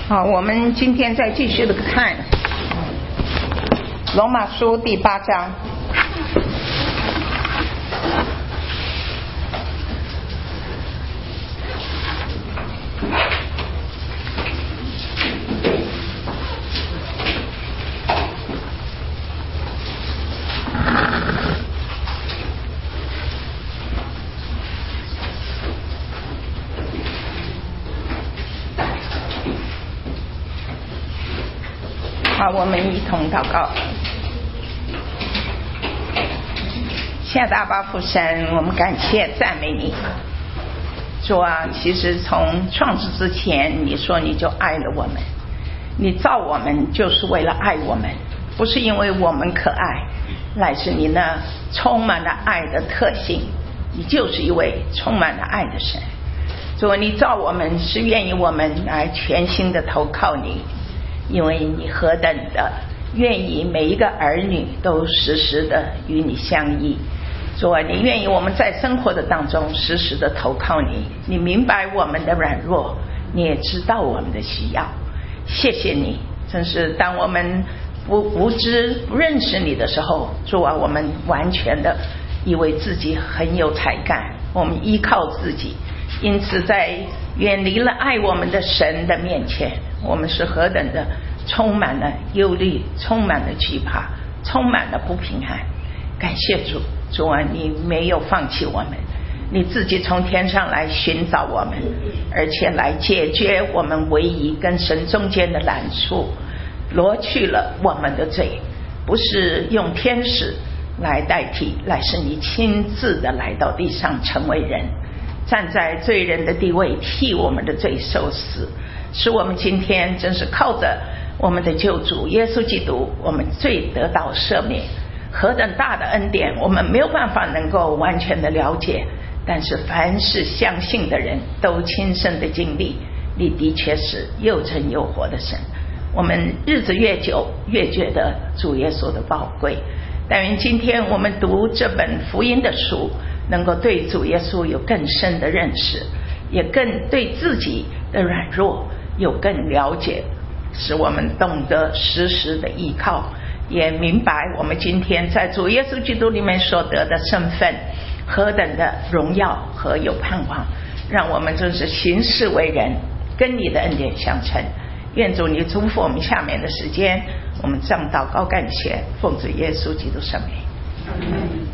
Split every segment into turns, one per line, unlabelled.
好，我们今天再继续的看罗马书第8章。好，我们一同祷告。亲爱的阿爸父神，我们感谢赞美你。主啊，其实从创世之前，你说你就爱了我们，你造我们就是为了爱我们，不是因为我们可爱，乃是你那充满了爱的特性，你就是一位充满了爱的神。主啊，你造我们是愿意我们来全心的投靠你，因为你何等的愿意每一个儿女都时时的与你相依。主啊，你愿意我们在生活的当中时时的投靠你，你明白我们的软弱，你也知道我们的需要。谢谢你，真是当我们无知不认识你的时候，主啊，我们完全的以为自己很有才干，我们依靠自己，因此在远离了爱我们的神的面前，我们是何等的充满了忧虑，充满了惧怕，充满了不平安。感谢主，主啊，你没有放弃我们，你自己从天上来寻找我们，而且来解决我们唯一跟神中间的拦阻，挪去了我们的罪，不是用天使来代替，乃是你亲自的来到地上成为人，站在罪人的地位，替我们的罪受死，使我们今天真是靠着我们的救主耶稣基督，我们罪得到赦免。何等大的恩典，我们没有办法能够完全的了解，但是凡是相信的人都亲身的经历，你的确是又真又活的神。我们日子越久，越觉得主耶稣的宝贵。但愿今天我们读这本福音的书，能够对主耶稣有更深的认识，也更对自己的软弱有更了解，使我们懂得时时的依靠，也明白我们今天在主耶稣基督里面所得的身份何等的荣耀和有盼望，让我们真是行事为人跟你的恩典相称。愿主你祝福我们下面的时间，我们这样祷告感谢，奉主耶稣基督圣名。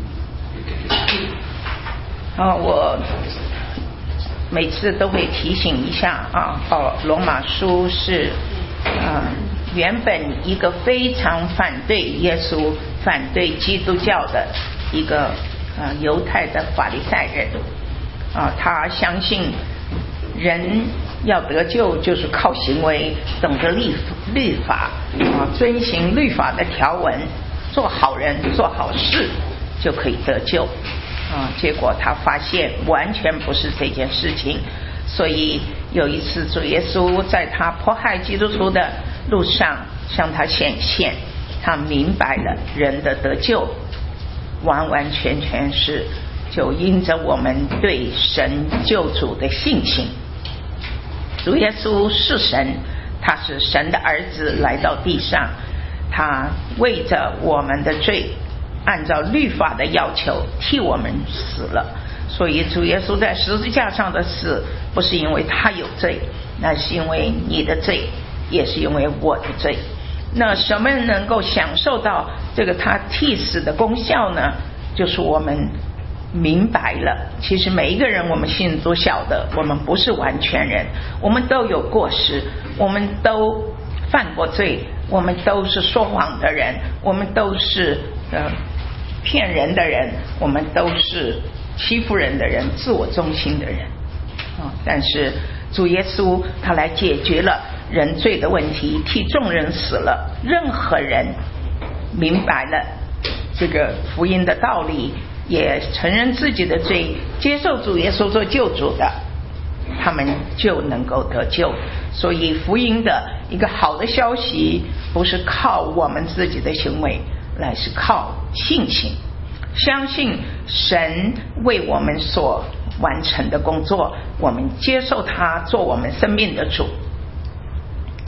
我每次都会提醒一下罗马书是原本一个非常反对耶稣、反对基督教的一个犹太的法利赛人他相信人要得救就是靠行为，懂得律法遵行律法的条文，做好人做好事就可以得救结果他发现完全不是这件事情。所以有一次主耶稣在他迫害基督徒的路上向他显现，他明白了人的得救完完全全是就因着我们对神救主的信心。主耶稣是神，他是神的儿子来到地上，他为着我们的罪按照律法的要求替我们死了。所以主耶稣在十字架上的死不是因为他有罪，那是因为你的罪，也是因为我的罪。那什么人能够享受到这个他替死的功效呢？就是我们明白了，其实每一个人我们心里都晓得，我们不是完全人，我们都有过失，我们都犯过罪，我们都是说谎的人，我们都是骗人的人，我们都是欺负人的人，自我中心的人但是主耶稣他来解决了人罪的问题，替众人死了。任何人明白了这个福音的道理，也承认自己的罪，接受主耶稣做救主的，他们就能够得救。所以福音的一个好的消息不是靠我们自己的行为，乃是靠信心，相信神为我们所完成的工作，我们接受他做我们生命的主，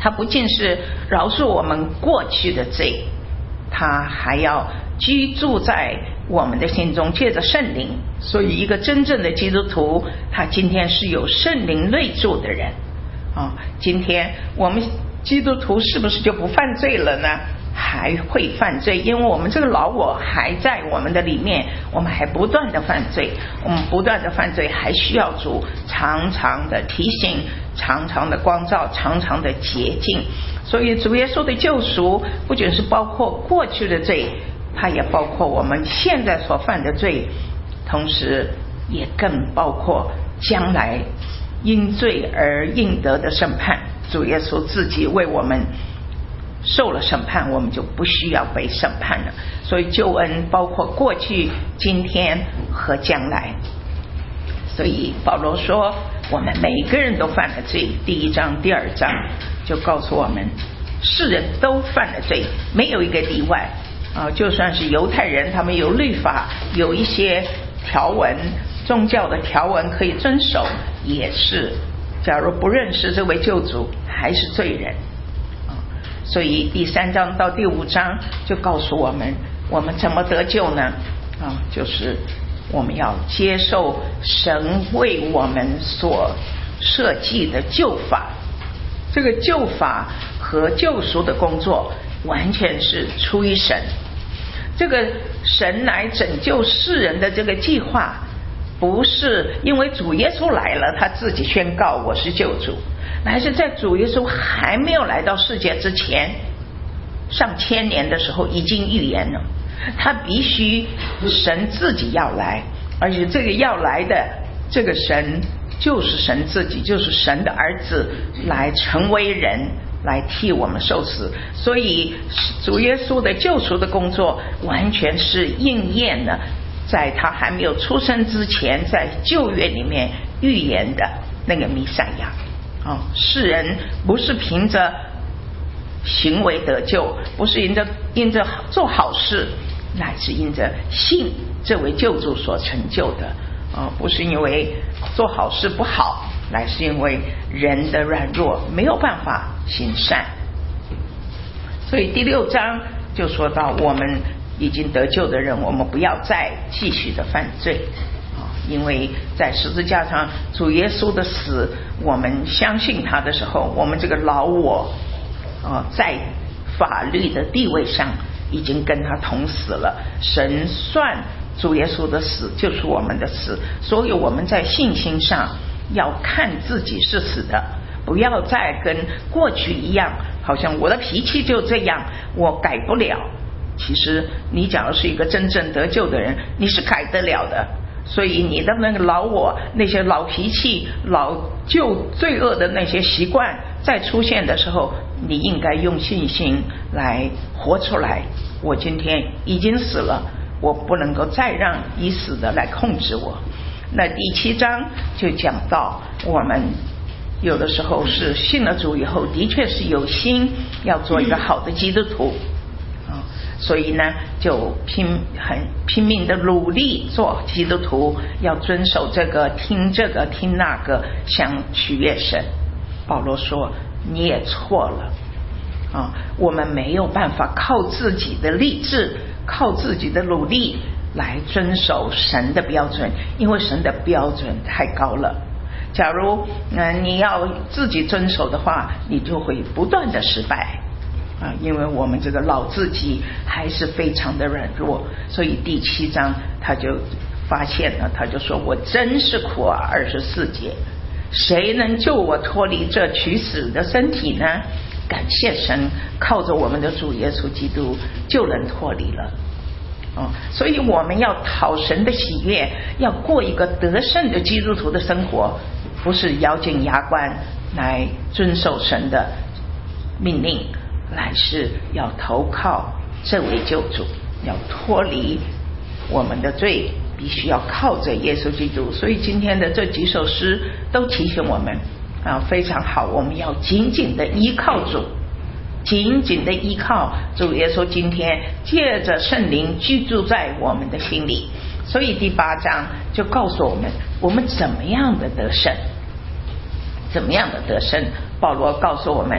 他不仅是饶恕我们过去的罪，他还要居住在我们的心中，借着圣灵。所以一个真正的基督徒，他今天是有圣灵内住的人今天我们基督徒是不是就不犯罪了呢？还会犯罪，因为我们这个老我还在我们的里面，我们还不断的犯罪，我们不断的犯罪，还需要主常常的提醒，常常的光照，常常的洁净。所以主耶稣的救赎不仅是包括过去的罪，它也包括我们现在所犯的罪，同时也更包括将来因罪而应得的审判。主耶稣自己为我们受了审判，我们就不需要被审判了。所以救恩包括过去、今天和将来。所以保罗说我们每个人都犯了罪，第1章第2章就告诉我们世人都犯了罪，没有一个例外就算是犹太人，他们有律法，有一些条文，宗教的条文可以遵守，也是假如不认识这位救主还是罪人所以第3章到第5章就告诉我们怎么得救呢就是我们要接受神为我们所设计的救法。这个救法和救赎的工作完全是出于神，这个神来拯救世人的这个计划，不是因为主耶稣来了他自己宣告我是救主，乃是在主耶稣还没有来到世界之前，上千年的时候已经预言了，他必须神自己要来，而且这个要来的这个神就是神自己，就是神的儿子来成为人，来替我们受死。所以主耶稣的救赎的工作完全是应验了在他还没有出生之前，在旧约里面预言的那个弥赛亚世人不是凭着行为得救，不是因着做好事，乃是因着信这位救主所成就的不是因为做好事不好，乃是因为人的软弱没有办法行善。所以第6章就说到我们已经得救的人，我们不要再继续的犯罪因为在十字架上主耶稣的死，我们相信他的时候，我们这个老我在法律的地位上已经跟他同死了，神算主耶稣的死就是我们的死，所以我们在信心上要看自己是死的，不要再跟过去一样，好像我的脾气就这样，我改不了。其实你假如是一个真正得救的人，你是改得了的。所以你的那个老我，那些老脾气、老旧罪恶的那些习惯再出现的时候，你应该用信心来活出来。我今天已经死了，我不能够再让已死的来控制我。那第7章就讲到我们有的时候是信了主以后，的确是有心要做一个好的基督徒所以呢就很拼命的努力做基督徒，要遵守这个听这个听那个，想取悦神。保罗说你也错了我们没有办法靠自己的励志，靠自己的努力来遵守神的标准，因为神的标准太高了。假如你要自己遵守的话，你就会不断的失败因为我们这个老自己还是非常的软弱。所以第7章他就发现了，他就说我真是苦24节，谁能救我脱离这取死的身体呢？感谢神，靠着我们的主耶稣基督就能脱离了所以我们要讨神的喜悦，要过一个得胜的基督徒的生活，不是咬紧牙关来遵守神的命令，乃是要投靠这位救主，要脱离我们的罪，必须要靠着耶稣基督。所以今天的这几首诗都提醒我们非常好，我们要紧紧的依靠主，紧紧的依靠主耶稣，今天借着圣灵居住在我们的心里。所以第8章就告诉我们怎么样的得胜，怎么样的得胜。保罗告诉我们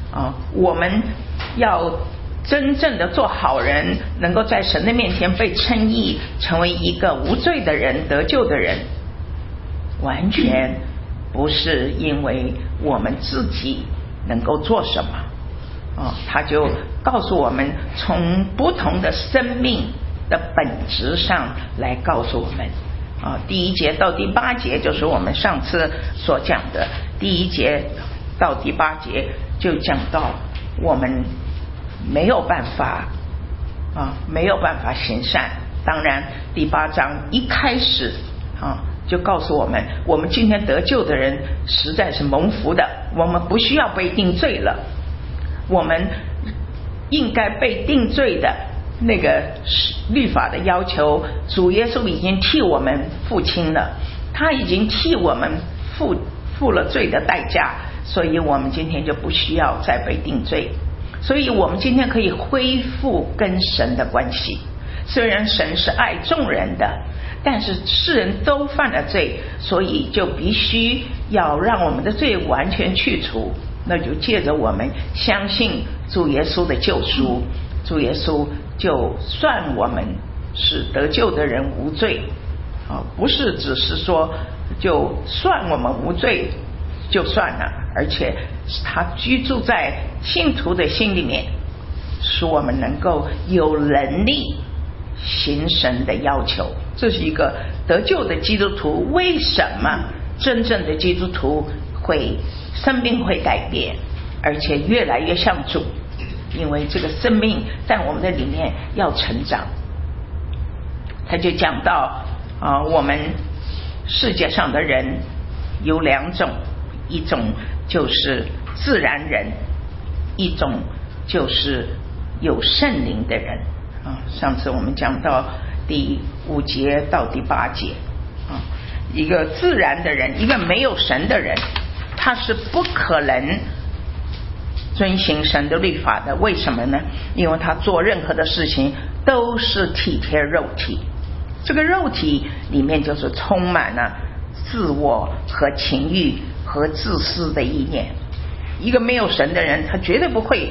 我们要真正的做好人，能够在神的面前被称义，成为一个无罪的人，得救的人，完全不是因为我们自己能够做什么。他就告诉我们，从不同的生命的本质上来告诉我们。第1节到第8节就是我们上次所讲的，第1节到第8节就讲到我们没有办法行善。当然第8章一开始就告诉我们，我们今天得救的人实在是蒙福的，我们不需要被定罪了。我们应该被定罪的那个律法的要求，主耶稣已经替我们付清了，他已经替我们付了罪的代价，所以我们今天就不需要再被定罪。所以我们今天可以恢复跟神的关系。虽然神是爱众人的，但是世人都犯了罪，所以就必须要让我们的罪完全去除。那就借着我们相信主耶稣的救赎，主耶稣就算我们是得救的人无罪，不是只是说就算我们无罪就算了，而且他居住在信徒的心里面，使我们能够有能力行神的要求。这是一个得救的基督徒。为什么真正的基督徒生命会改变，而且越来越像主？因为这个生命在我们的里面要成长。他就讲到我们世界上的人有2种，一种就是自然人，一种就是有圣灵的人。上次我们讲到第5节到第8节，一个自然的人，一个没有神的人，他是不可能遵行神的律法的。为什么呢？因为他做任何的事情都是体贴肉体，这个肉体里面就是充满了自我和情欲和自私的意念。一个没有神的人，他绝对不会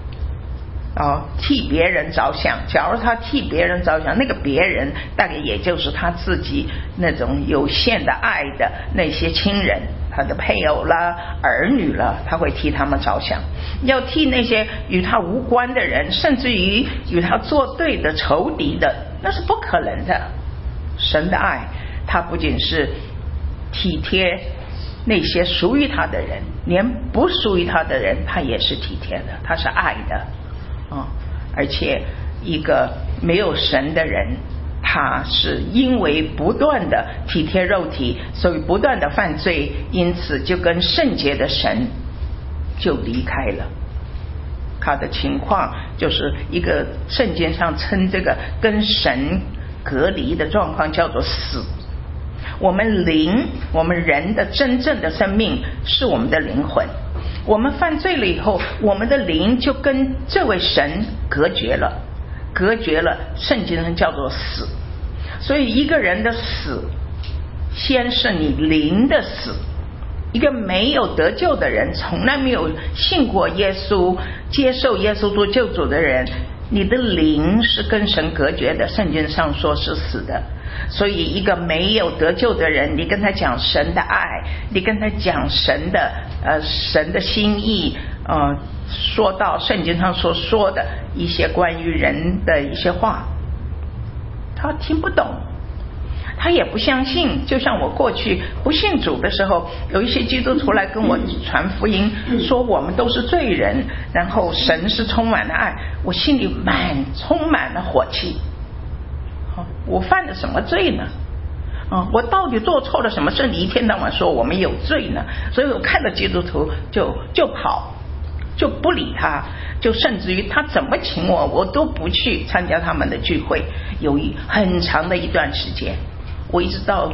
替别人着想。假如他替别人着想，那个别人大概也就是他自己那种有限的爱的那些亲人，他的配偶啦、儿女了，他会替他们着想。要替那些与他无关的人，甚至于与他作对的仇敌的，那是不可能的。神的爱，他不仅是体贴那些属于他的人，连不属于他的人他也是体贴的，他是爱的。而且一个没有神的人，他是因为不断的体贴肉体，所以不断的犯罪，因此就跟圣洁的神就离开了。他的情况就是一个圣经上称这个跟神隔离的状况叫做死。我们人的真正的生命是我们的灵魂，我们犯罪了以后，我们的灵就跟这位神隔绝了，圣经上叫做死。所以一个人的死，先是你灵的死。一个没有得救的人，从来没有信过耶稣，接受耶稣做救主的人，你的灵是跟神隔绝的，圣经上说是死的。所以一个没有得救的人，你跟他讲神的爱，你跟他讲神的心意，说到圣经上所说的一些关于人的一些话，他听不懂，他也不相信。就像我过去不信主的时候，有一些基督徒来跟我传福音，说我们都是罪人，然后神是充满了爱，我心里充满了火气。我犯了什么罪呢？我到底做错了什么事？你一天到晚说我们有罪呢？所以我看到基督徒就跑，就不理他，就甚至于他怎么请我都不去参加他们的聚会。有很长的一段时间，我一直到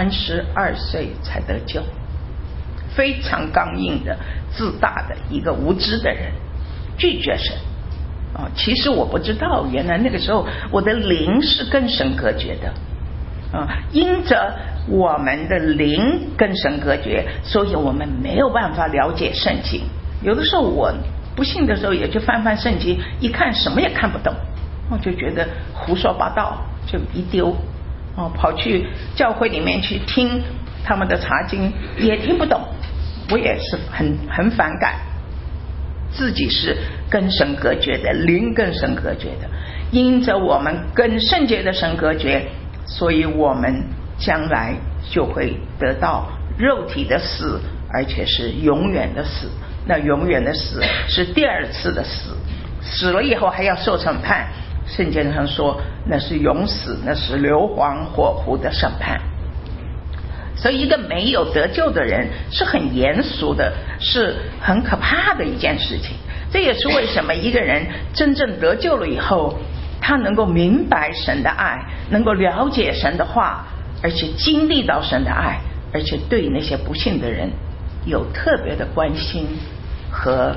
32岁才得救。非常刚硬的、自大的一个无知的人，拒绝神。其实我不知道，原来那个时候我的灵是跟神隔绝的。因着我们的灵跟神隔绝，所以我们没有办法了解圣经。有的时候我不信的时候也去翻翻圣经，一看什么也看不懂，我就觉得胡说八道，就一丢跑去教会里面去听他们的查经，也听不懂，我也是很反感。自己是跟神隔绝的，灵跟神隔绝的，因着我们跟圣洁的神隔绝，所以我们将来就会得到肉体的死，而且是永远的死。那永远的死是第二次的死，死了以后还要受审判。圣经上说那是永死，那是硫磺火湖的审判。所以一个没有得救的人是很严肃的，是很可怕的一件事情。这也是为什么一个人真正得救了以后，他能够明白神的爱，能够了解神的话，而且经历到神的爱，而且对那些不信的人有特别的关心和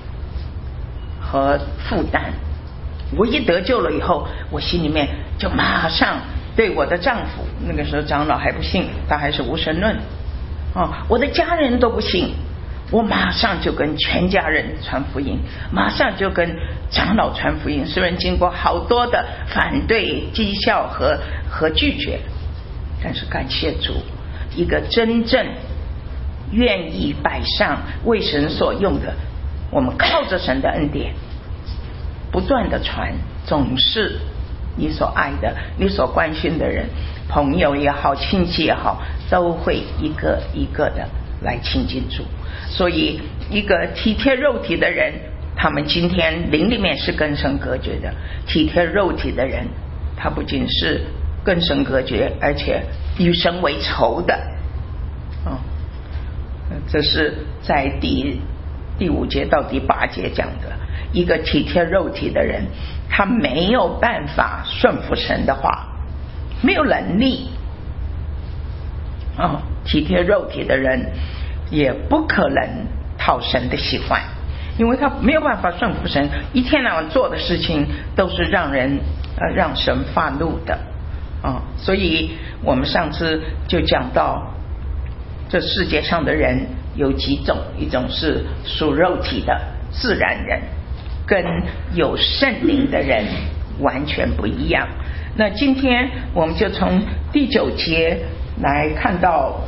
负担。我一得救了以后，我心里面就马上对我的丈夫，那个时候长老还不信，他还是无神论我的家人都不信，我马上就跟全家人传福音，马上就跟长老传福音。虽然经过好多的反对、讥笑和拒绝，但是感谢主，一个真正愿意摆上为神所用的，我们靠着神的恩典不断的传，总是你所爱的、你所关心的人，朋友也好，亲戚也好，都会一个一个的来亲近主。所以一个体贴肉体的人，他们今天灵里面是跟神隔绝的；体贴肉体的人，他不仅是跟神隔绝，而且与神为仇的这是在第5节到第8节讲的。一个体贴肉体的人，他没有办法顺服神的话，没有能力体贴肉体的人也不可能讨神的喜欢，因为他没有办法顺服神，一天到晚做的事情都是让神发怒的所以我们上次就讲到这世界上的人有几种，一种是属肉体的自然人，跟有圣灵的人完全不一样。那今天我们就从第9节来看到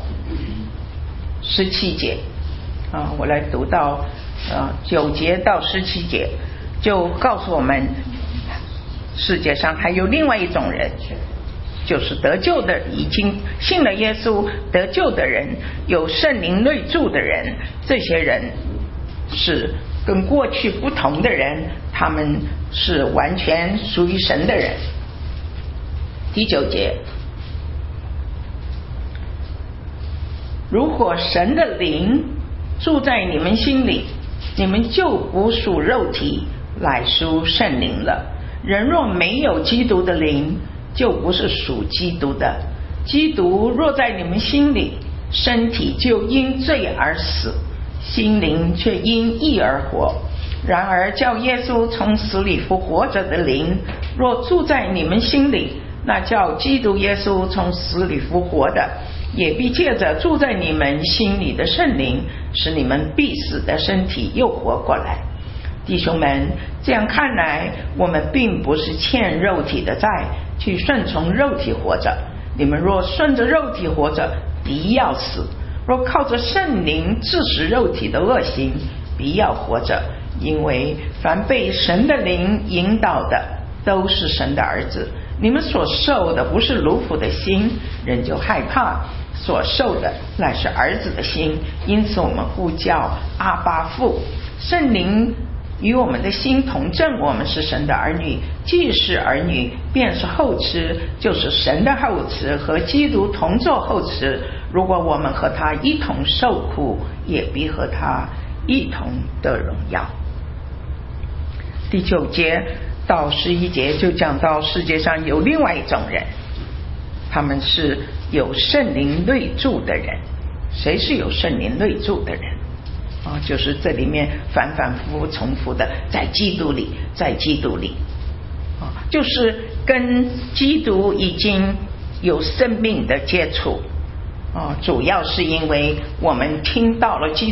17节我来读到9节到17节，就告诉我们世界上还有另外一种人，就是得救的，已经信了耶稣得救的人，有圣灵内住的人，这些人是跟过去不同的人，他们是完全属于神的人。第9节，如果神的灵住在你们心里，你们就不属肉体，乃属圣灵了。人若没有基督的灵，就不是属基督的。基督若在你们心里，身体就因罪而死，心灵却因义而活。然而叫耶稣从死里复活着的灵，若住在你们心里，那叫基督耶稣从死里复活的，也必借着住在你们心里的圣灵，使你们必死的身体又活过来。弟兄们，这样看来，我们并不是欠肉体的债，去顺从肉体活着。你们若顺着肉体活着，必要死；若靠着圣灵治死肉体的恶行，必要活着。因为凡被神的灵引导的，都是神的儿子。你们所受的不是奴仆的心，人就害怕；所受的乃是儿子的心，因此我们呼叫阿爸父。圣灵与我们的心同证，我们是神的儿女。既是儿女，便是后嗣，就是神的后嗣，和基督同作后嗣。如果我们和他一同受苦，也必和他一同得荣耀。第9节到11节就讲到世界上有另外一种人，他们是有圣灵内住的人。谁是有圣灵内住的人就是这里面反反复复重复的，在基督里，在基督里就是跟基督已经有生命的接触主要是因为我们听到了基督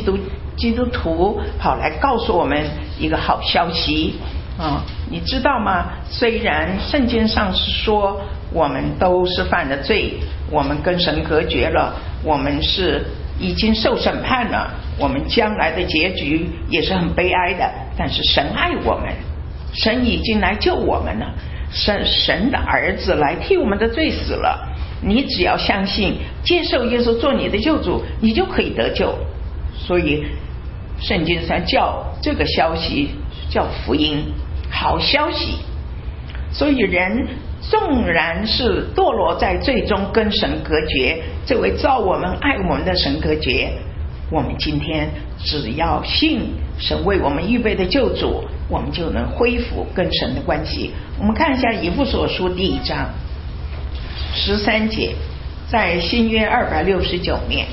基督徒跑来告诉我们一个好消息你知道吗？虽然圣经上是说我们都是犯了罪，我们跟神隔绝了，我们是已经受审判了，我们将来的结局也是很悲哀的，但是神爱我们，神已经来救我们了，神的儿子来替我们的罪死了，你只要相信接受耶稣做你的救主，你就可以得救。所以圣经上叫这个消息叫福音，好消息。所以人纵然是堕落在罪中跟神隔绝，这位造我们爱我们的神隔绝，我们今天只要信神为我们预备的救主，我们就能恢复跟神的关系。我们看一下以弗所书第1章13节，在新约269面，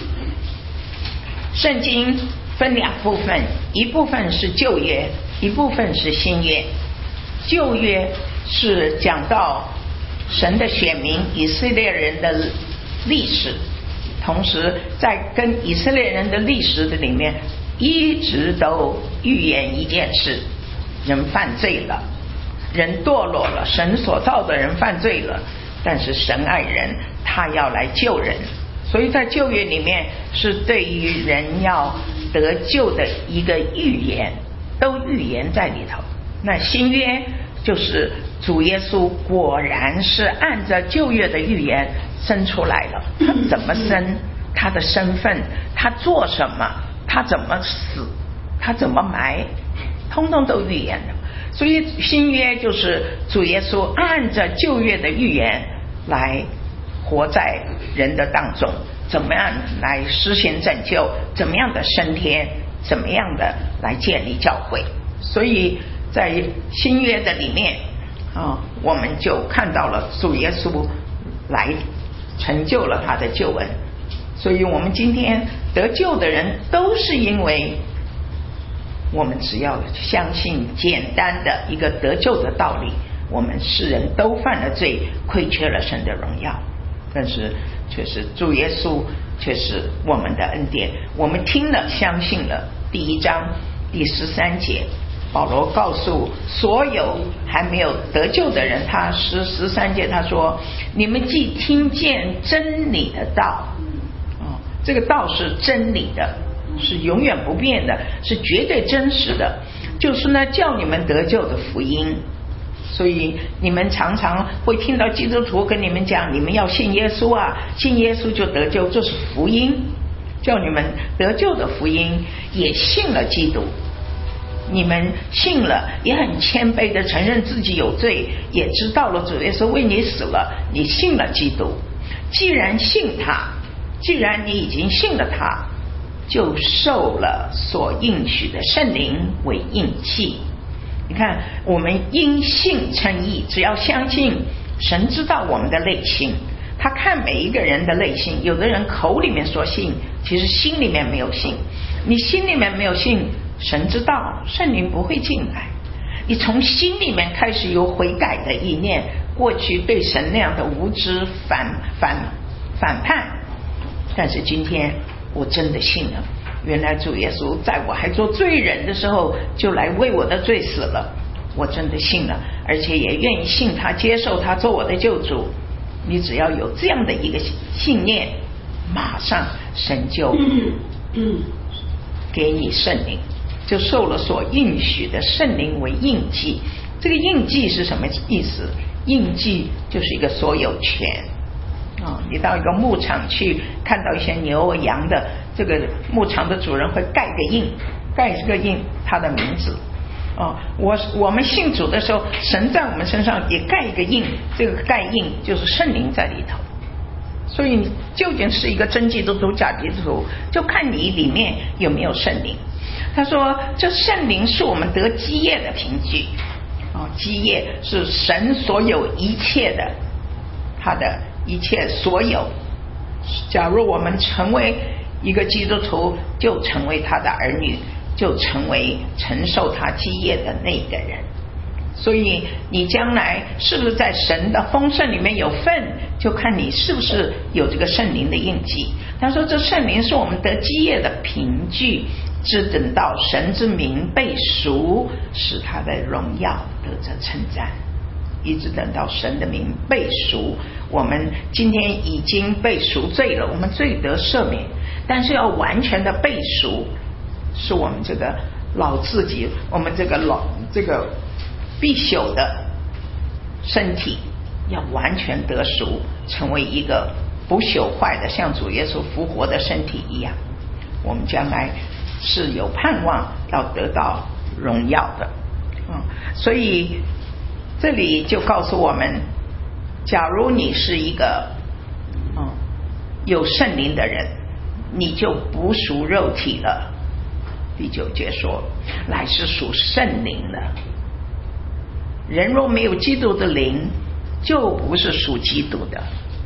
圣经分2部分，一部分是旧约，一部分是新约。旧约是讲到神的选民以色列人的历史，同时在跟以色列人的历史的里面一直都预言一件事，人犯罪了，人堕落了，神所造的人犯罪了，但是神爱人，他要来救人。所以在旧约里面是对于人要得救的一个预言，都预言在里头。那新约就是主耶稣果然是按照旧约的预言生出来了，他怎么生，他的身份，他做什么，他怎么死，他怎么埋，通通都预言了。所以新约就是主耶稣按照旧约的预言来活在人的当中，怎么样来实行拯救，怎么样的升天，怎么样的来建立教会。所以在新约的里面我们就看到了主耶稣来成就了他的救恩。所以我们今天得救的人都是因为我们只要相信简单的一个得救的道理，我们世人都犯了罪，亏缺了神的荣耀，但是却是主耶稣却是我们的恩典。我们听了相信了，第1章第13节保罗告诉所有还没有得救的人，他13节他说，你们既听见真理的道这个道是真理的，是永远不变的，是绝对真实的，就是呢叫你们得救的福音。所以你们常常会听到基督徒跟你们讲，你们要信耶稣啊，信耶稣就得救，这是福音，叫你们得救的福音，也信了基督。你们信了，也很谦卑的承认自己有罪，也知道了主耶稣为你死了，你信了基督。既然信他，既然你已经信了他，就受了所应许的圣灵为印记。你看，我们因信称义，只要相信神知道我们的内心，他看每一个人的内心，有的人口里面说信，其实心里面没有信。你心里面没有信，神知道，圣灵不会进来。你从心里面开始有悔改的意念，过去对神那样的无知反叛，但是今天我真的信了，原来主耶稣在我还做罪人的时候就来为我的罪死了，我真的信了，而且也愿意信他，接受他做我的救主。你只要有这样的一个信念，马上神就给你圣灵，就受了所应许的圣灵为印记。这个印记是什么意思？印记就是一个所有权你到一个牧场去，看到一些牛羊的，这个牧场的主人会盖个印，盖这个印他的名字我们信主的时候，神在我们身上也盖一个印，这个盖印就是圣灵在里头。所以你究竟是一个真基督徒假基督徒，就看你里面有没有圣灵。他说这圣灵是我们得基业的凭据基业是神所有一切的，他的一切所有。假如我们成为一个基督徒，就成为他的儿女，就成为承受他基业的那个人。所以你将来是不是在神的丰盛里面有份，就看你是不是有这个圣灵的印记。他说这圣灵是我们得基业的凭据， 只等到神之名被赎，使他的荣耀得着称赞。一直等到神的名被赎，我们今天已经被赎罪了，我们罪得赦免，但是要完全的被赎，是我们这个老自己，我们这个必朽的身体要完全得赎，成为一个不朽坏的，像主耶稣复活的身体一样，我们将来是有盼望要得到荣耀的。所以这里就告诉我们，假如你是一个有圣灵的人，你就不属肉体了。第9节说，乃是属圣灵的。人若没有基督的灵，就不是属基督的。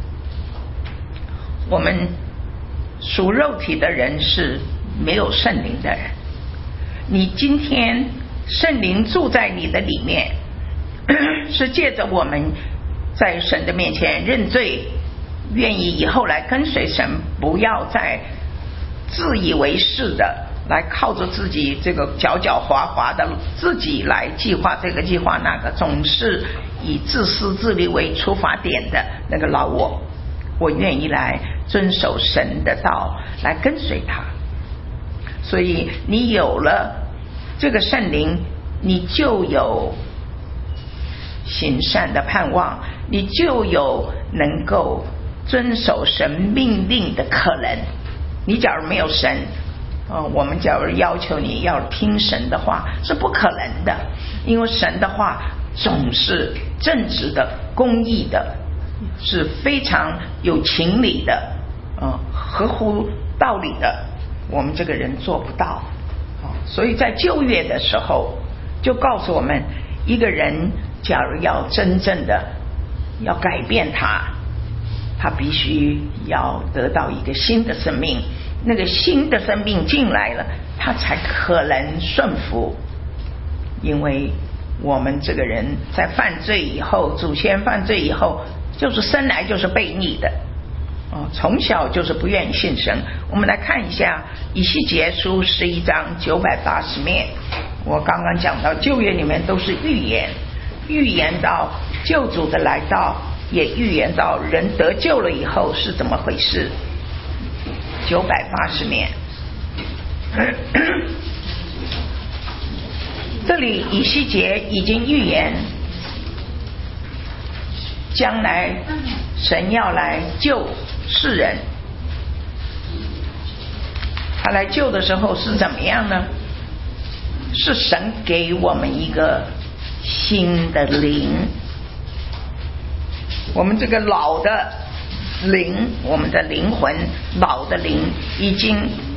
我们属肉体的人是没有圣灵的人。你今天圣灵住在你的里面，是借着我们在神的面前认罪，愿意以后来跟随神，不要再自以为是的来靠着自己这个狡狡猾猾的自己来计划这个计划那个，总是以自私自利为出发点的那个老我愿意来遵守神的道，来跟随他。所以你有了这个圣灵，你就有行善的盼望，你就有能够遵守神命令的可能。你假如没有神，我们假如要求你要听神的话，是不可能的，因为神的话总是正直的、公义的，是非常有情理的，合乎道理的，我们这个人做不到。所以在旧约的时候就告诉我们，一个人假如要真正的要改变他必须要得到一个新的生命，那个新的生命进来了，他才可能顺服。因为我们这个人在犯罪以后，祖先犯罪以后，就是生来就是悖逆的，从小就是不愿意信神。我们来看一下以西结书11章980面。我刚刚讲到旧约里面都是预言到救主的来到，也预言到人得救了以后是怎么回事。980面这里以西结已经预言将来神要来救世人。他来救的时候是怎么样呢？是神给我们一个新的灵，我们这个老的灵，我们的灵魂老的灵已经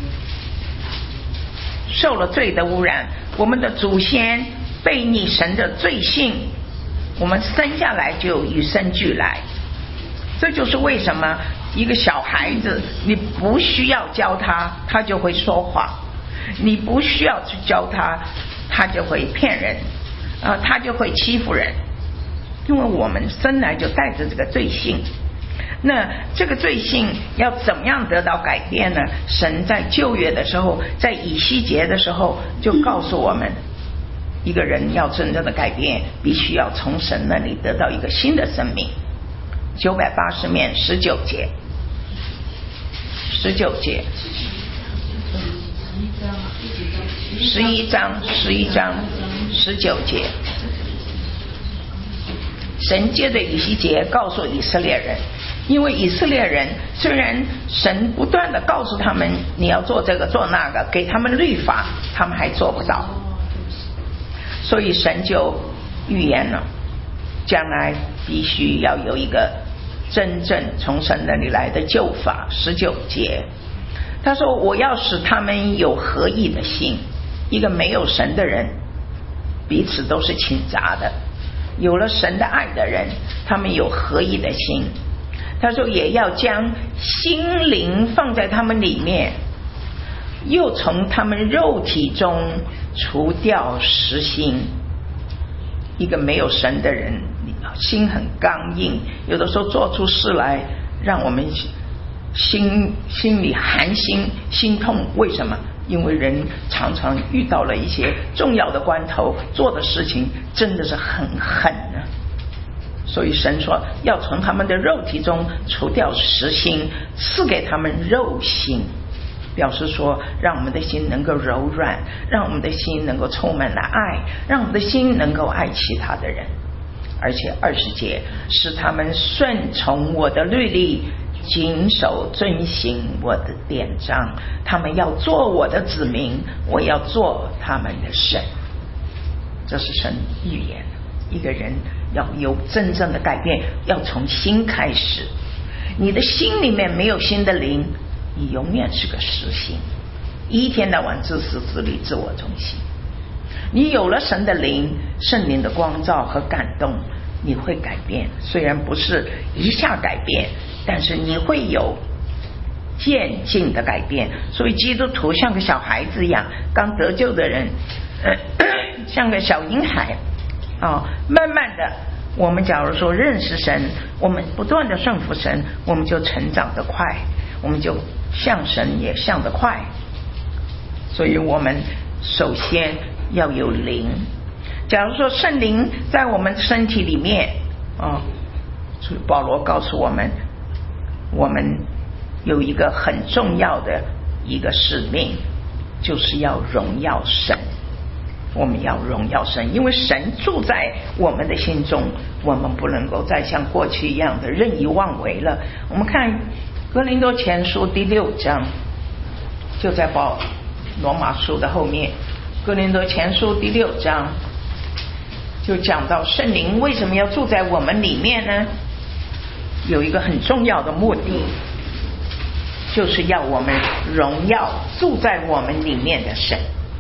受了罪的污染，我们的祖先悖逆神的罪性，我们生下来就与生俱来。这就是为什么一个小孩子你不需要教他，他就会说谎；你不需要去教他，他就会骗人，他就会欺负人。因为我们生来就带着这个罪性。那这个罪性要怎么样得到改变呢？神在旧约的时候，在以西结的时候就告诉我们，一个人要真正的改变，必须要从神那里得到一个新的生命。980面19节11章19节，神接着以西结告诉以色列人，因为以色列人虽然神不断的告诉他们你要做这个做那个，给他们律法，他们还做不到，所以神就预言了将来必须要有一个真正从神那里来的救法。19节他说，我要使他们有合意的心。一个没有神的人彼此都是倾轧的，有了神的爱的人，他们有合意的心。他说也要将心灵放在他们里面，又从他们肉体中除掉实心。一个没有神的人心很刚硬，有的时候做出事来让我们心里寒心心痛。为什么？因为人常常遇到了一些重要的关头，做的事情真的是很狠的。所以神说要从他们的肉体中除掉实心，赐给他们肉心，表示说让我们的心能够柔软，让我们的心能够充满了爱，让我们的心能够爱其他的人。而且20节，使他们顺从我的律例，谨守遵行我的典章，他们要做我的子民，我要做他们的神。这是神预言，一个人要有真正的改变，要从心开始。你的心里面没有新的灵，你永远是个实心，一天到晚自私自利自我中心。你有了神的灵，圣灵的光照和感动，你会改变，虽然不是一下改变，但是你会有渐进的改变。所以基督徒像个小孩子一样，刚得救的人像个小婴孩慢慢的，我们假如说认识神，我们不断的顺服神，我们就成长得快，我们就像神也像得快。所以我们首先要有灵。假如说圣灵在我们身体里面所以保罗告诉我们，我们有一个很重要的一个使命，就是要荣耀神。我们要荣耀神，因为神住在我们的心中，我们不能够再像过去一样的任意妄为了。我们看哥林多前书第6章，就在罗马书的后面，哥林多前书第6章就讲到圣灵为什么要住在我们里面呢？有一个很重要的目的，就是要我们荣耀住在我们里面的神。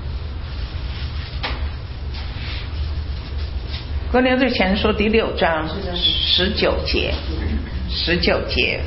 哥林多前书第6章19节，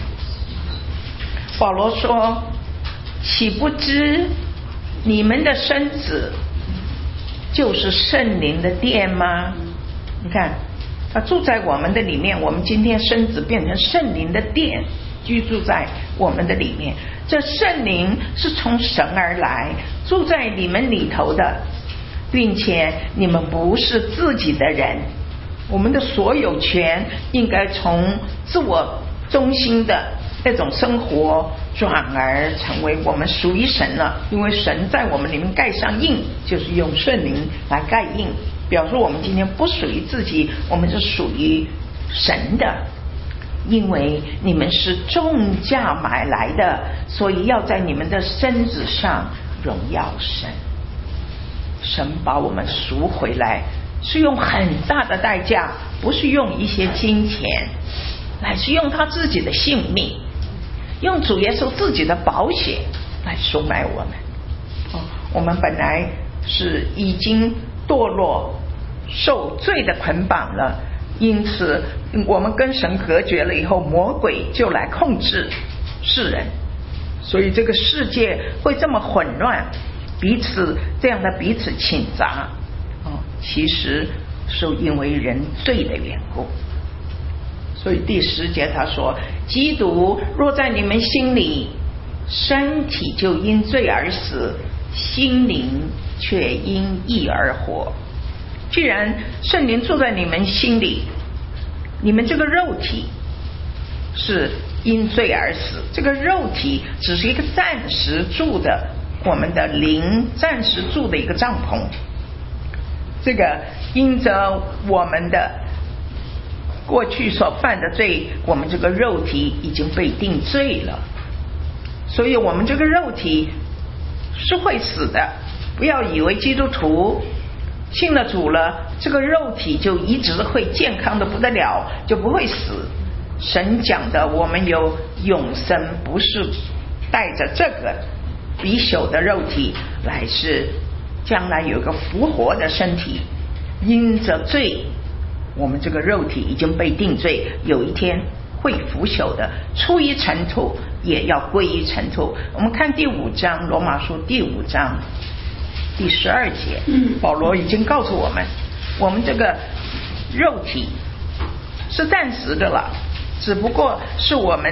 保罗说，岂不知你们的身子就是圣灵的殿吗？你看他住在我们的里面，我们今天身子变成圣灵的殿，居住在我们的里面。这圣灵是从神而来，住在你们里头的，并且你们不是自己的人。我们的所有权应该从自我中心的那种生活转而成为我们属于神了，因为神在我们里面盖上印，就是用圣灵来盖印，表示我们今天不属于自己，我们是属于神的。因为你们是重价买来的，所以要在你们的身子上荣耀神。神把我们赎回来是用很大的代价，不是用一些金钱，乃是用他自己的性命，用主耶稣自己的宝血来赎买我们。我们本来是已经堕落受罪的捆绑了，因此我们跟神隔绝了以后，魔鬼就来控制世人，所以这个世界会这么混乱，彼此倾轧，其实是因为人罪的缘故。所以第10节他说，基督若在你们心里，身体就因罪而死，心灵却因义而活。既然圣灵住在你们心里，你们这个肉体是因罪而死，这个肉体只是一个暂时住的，我们的灵暂时住的一个帐篷。这个因着我们的过去所犯的罪，我们这个肉体已经被定罪了，所以我们这个肉体是会死的。不要以为基督徒信了主了，这个肉体就一直会健康的不得了，就不会死。神讲的我们有永生，不是带着这个比朽的肉体来，是将来有一个复活的身体。因着罪，我们这个肉体已经被定罪，有一天会腐朽的，出于尘土也要归于尘土。我们看第5章，罗马书第5章第12节，保罗已经告诉我们，我们这个肉体是暂时的了，只不过是我们的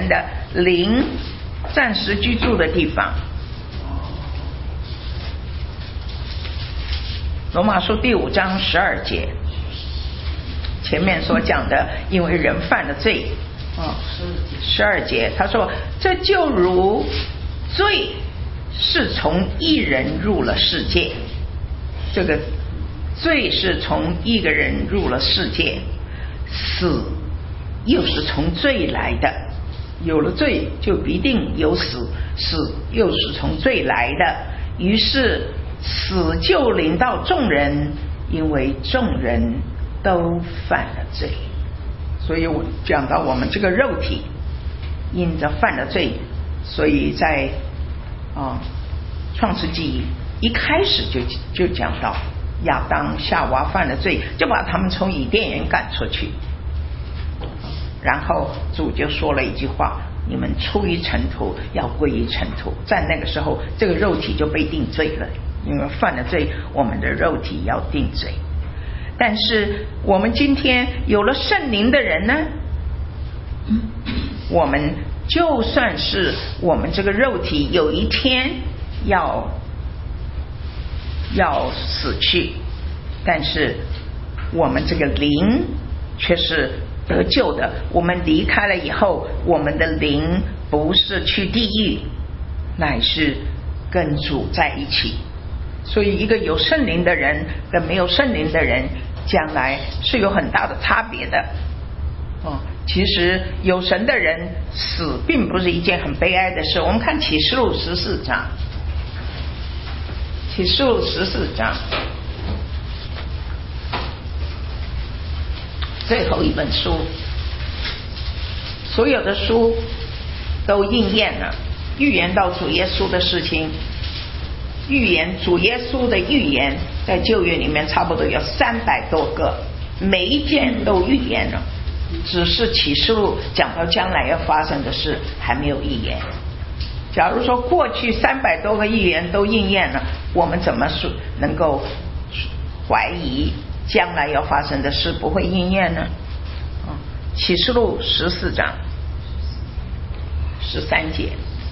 灵暂时居住的地方。罗马书第5章12节，前面所讲的，因为人犯了罪，12节他说，这就如罪是从一人入了世界，这个罪是从一个人入了世界，死又是从罪来的，有了罪就必定有死，死又是从罪来的，于是死就临到众人，因为众人都犯了罪。所以我讲到我们这个肉体因着犯了罪，所以在创世纪一开始就讲到亚当夏娃犯了罪，就把他们从伊甸园赶出去，然后主就说了一句话，你们出于尘土要归于尘土。在那个时候这个肉体就被定罪了，因为犯了罪，我们的肉体要定罪。但是我们今天有了圣灵的人呢，我们就算是我们这个肉体有一天要死去，但是我们这个灵却是得救的。我们离开了以后，我们的灵不是去地狱，乃是跟主在一起。所以一个有圣灵的人跟没有圣灵的人将来是有很大的差别的。其实有神的人死并不是一件很悲哀的事。我们看启示录14章，启示录14章最后一本书，所有的书都应验了，预言到主耶稣的事情，预言主耶稣的预言在旧约里面差不多有300多个，每一件都预言了，只是启示录讲到将来要发生的事还没有预言。假如说过去300多个预言都应验了，我们怎么能够怀疑将来要发生的事不会应验呢？启示录14章13节，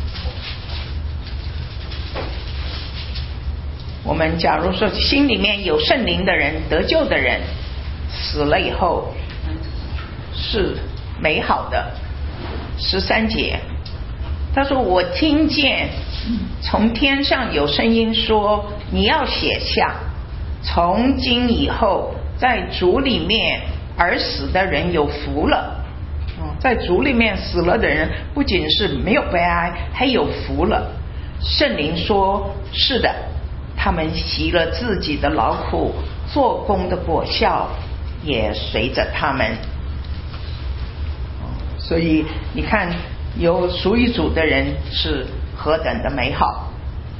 我们假如说心里面有圣灵的人，得救的人，死了以后是美好的。13节他说，我听见从天上有声音说，你要写下，从今以后在主里面而死的人有福了。在主里面死了的人不仅是没有悲哀，还有福了。圣灵说，是的，他们习了自己的劳苦，做工的果效也随着他们。所以你看，有属于主的人是何等的美好。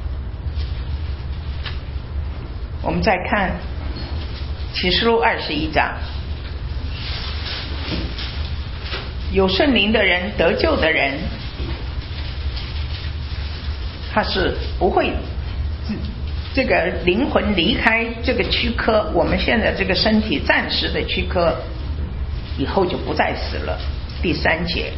我们再看启示录21章，有圣灵的人，得救的人，他是不会这个灵魂离开这个躯壳，我们现在这个身体暂时的躯壳，以后就不再死了。第3节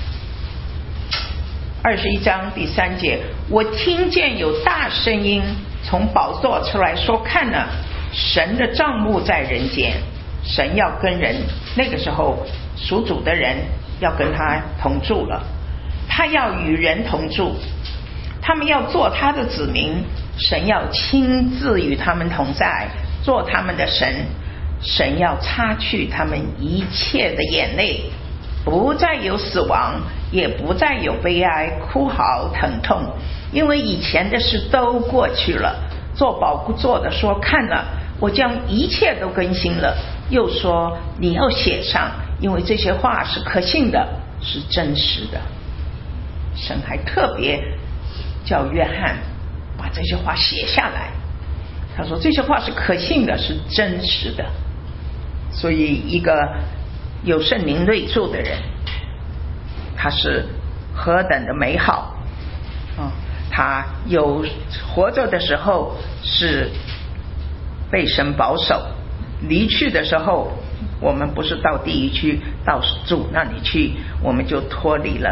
，21章第3节，我听见有大声音从宝座出来说，看了，神的帐幕在人间，神要跟人，那个时候属主的人要跟他同住了，他要与人同住，他们要做他的子民，神要亲自与他们同在，做他们的神，神要擦去他们一切的眼泪，不再有死亡，也不再有悲哀、哭嚎、疼痛，因为以前的事都过去了。做宝座的说，看了，我将一切都更新了。又说，你要写上，因为这些话是可信的，是真实的。神还特别叫约翰把这些话写下来，他说这些话是可信的，是真实的。所以一个有圣灵内住的人，他是何等的美好。他有活着的时候是被神保守，离去的时候我们不是到地狱去，到主那里去，我们就脱离了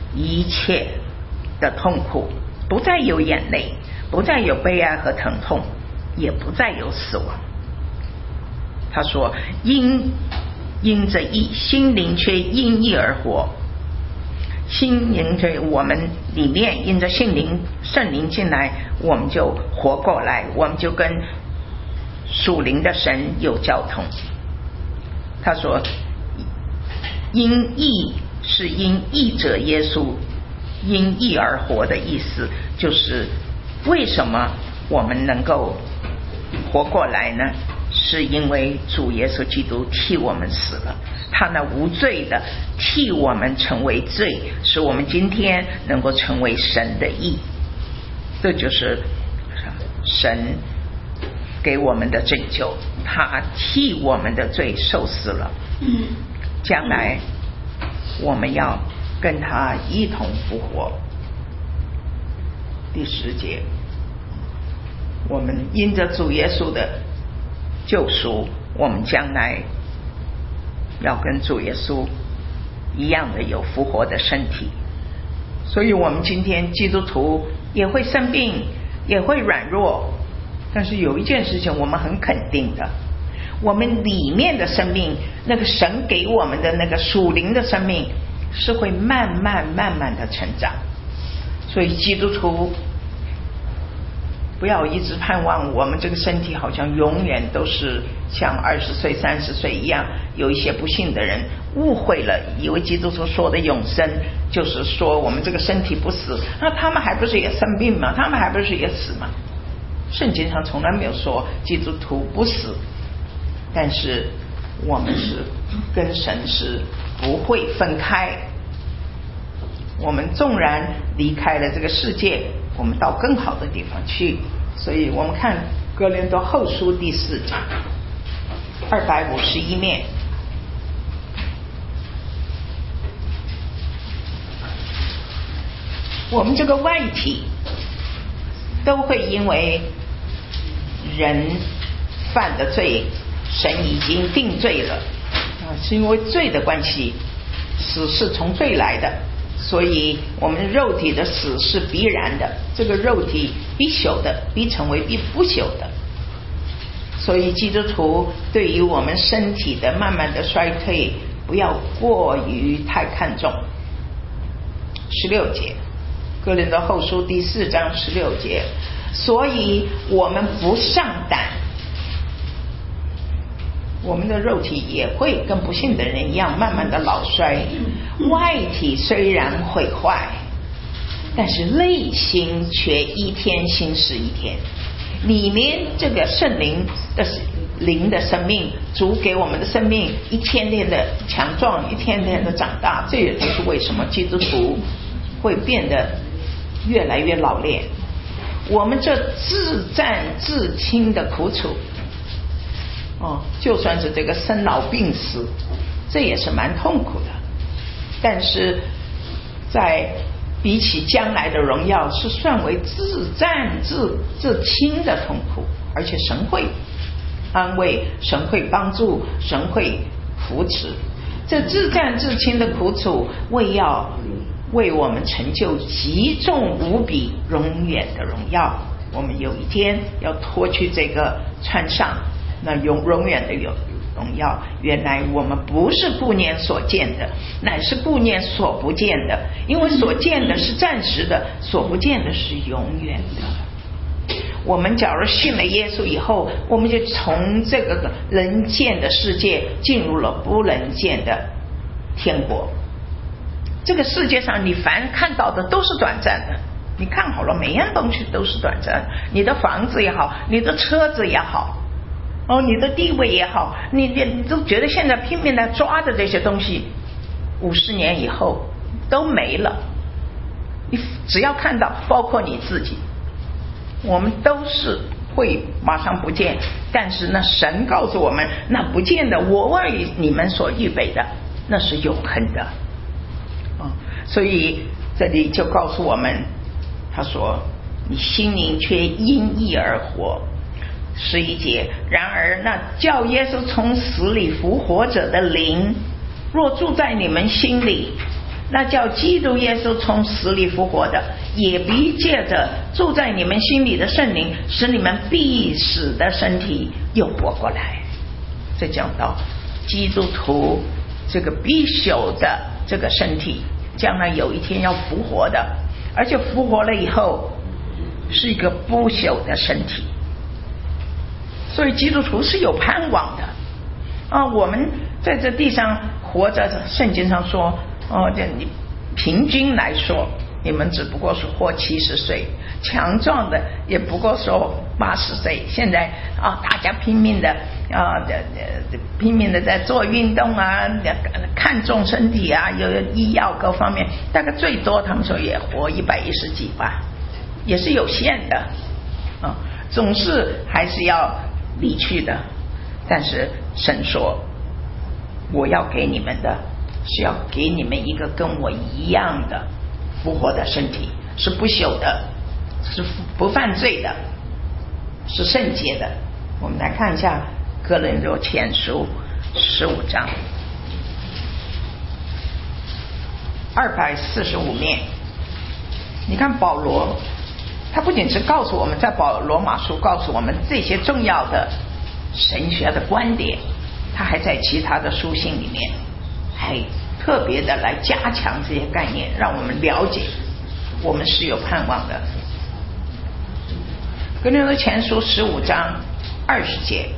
一切的痛苦，不再有眼泪，不再有悲哀和疼痛，也不再有死亡。他说因着义，心灵却因义而活。心灵在我们里面，因着圣灵进来，我们就活过来，我们就跟属灵的神有交通。他说因义是因义者耶稣因义而活的意思，就是为什么我们能够活过来呢？是因为主耶稣基督替我们死了，他那无罪的替我们成为罪，使我们今天能够成为神的义。这就是神给我们的拯救，他替我们的罪受死了，将来我们要跟他一同复活。第10节，我们因着主耶稣的救赎，我们将来要跟主耶稣一样的有复活的身体。所以我们今天基督徒也会生病，也会软弱，但是有一件事情我们很肯定的，我们里面的生命，那个神给我们的那个属灵的生命是会慢慢的成长。所以基督徒不要一直盼望我们这个身体好像永远都是像20岁30岁一样。有一些不信的人误会了，以为基督徒说的永生就是说我们这个身体不死，那他们还不是也生病吗？他们还不是也死吗？圣经上从来没有说基督徒不死，但是我们是跟神是不会分开。我们纵然离开了这个世界，我们到更好的地方去。所以我们看哥林多后书第4章251面，我们这个外体都会因为人犯的罪，神已经定罪了是因为罪的关系，死是从罪来的，所以我们肉体的死是必然的，这个肉体必朽的，必成为必不朽的。所以基督徒对于我们身体的慢慢的衰退不要过于太看重。16节，哥林多后书第4章16节，所以我们不上胆，我们的肉体也会跟不信的人一样慢慢的老衰，外体虽然毁坏，但是内心却一天新是一天。里面这个圣灵的灵的生命，主给我们的生命一天天的强壮，一天天的长大。这也就是为什么基督徒会变得越来越老练。我们这自战自清的苦楚就算是这个生老病死，这也是蛮痛苦的，但是在比起将来的荣耀，是算为自战自清的痛苦。而且神会安慰，神会帮助，神会扶持。这自战自清的苦楚，为我们成就极重无比永远的荣耀。我们有一天要脱去这个，穿上那永远的荣耀。原来我们不是顾念所见的，乃是顾念所不见的，因为所见的是暂时的，所不见的是永远的。我们假如信了耶稣以后，我们就从这个人见的世界进入了不能见的天国。这个世界上你凡看到的都是短暂的，你看好了，每样东西都是短暂的，你的房子也好，你的车子也好你的地位也好，你都觉得现在拼命的抓的这些东西50年以后都没了。你只要看到，包括你自己，我们都是会马上不见，但是那神告诉我们，那不见的我为你们所预备的，那是永恒的所以这里就告诉我们，他说你心灵却因义而活。11节，然而那叫耶稣从死里复活者的灵若住在你们心里， 那叫基督耶稣从死里复活的，也必借着住在你们心里的圣灵，使你们必死的身体又活过来。这讲到基督徒这个必朽的这个身体将来有一天要复活的，而且复活了以后是一个不朽的身体。所以基督徒是有盼望的我们在这地上活着，圣经上说这你平均来说你们只不过是活70岁，强壮的也不过说80岁。现在大家拼命的在做运动看重身体有医药各方面，大概最多他们说也活110几吧，也是有限的总是还是要离去的。但是神说我要给你们的是要给你们一个跟我一样的复活的身体，是不朽的，是不犯罪的，是圣洁的。我们来看一下哥林多前书15章245面。你看保罗他不仅是告诉我们，在罗马书告诉我们这些重要的神学的观点，他还在其他的书信里面还特别的来加强这些概念，让我们了解我们是有盼望的。哥林多前书15章20节